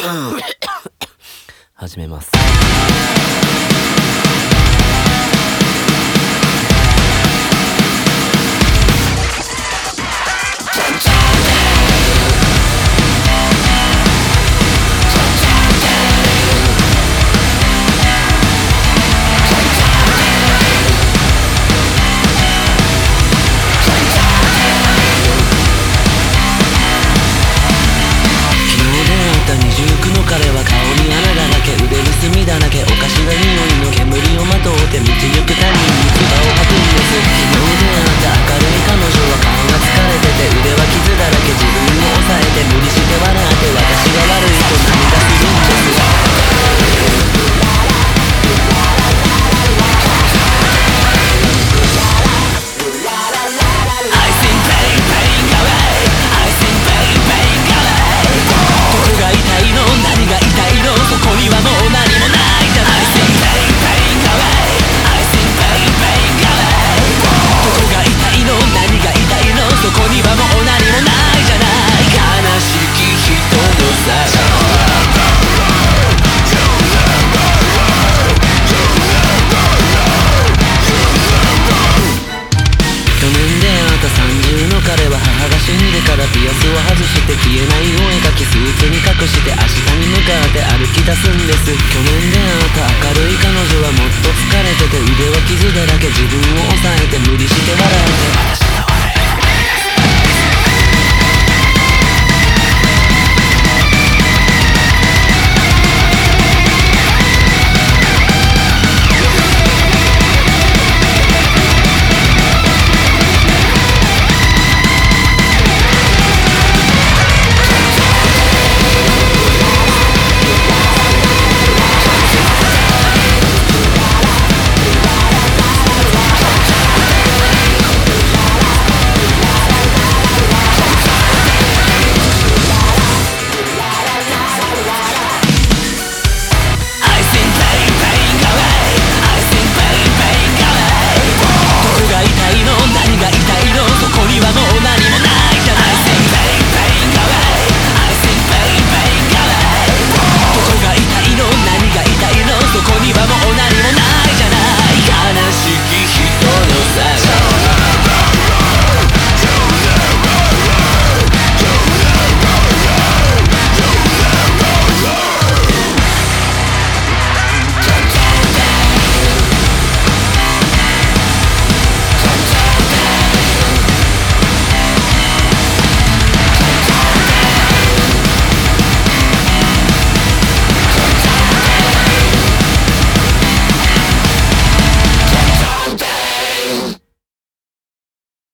始めます。彼は顔に穴だらけ、腕に墨だらけ、おかしな匂いの煙をまとって道行く他人に唾を吐くんです。昨日出会った明るい彼女は顔が疲れてて、腕は傷だらけ、自分を抑えて無理して笑って私が悪いと涙するんです。彼は母が死んでからピアスを外して消えないお絵描きスーツに隠して明日に向かって歩き出すんです。去年出会った明るい彼女はもっと疲れてて腕は傷だらけ、自分を抑えて無理して笑えて私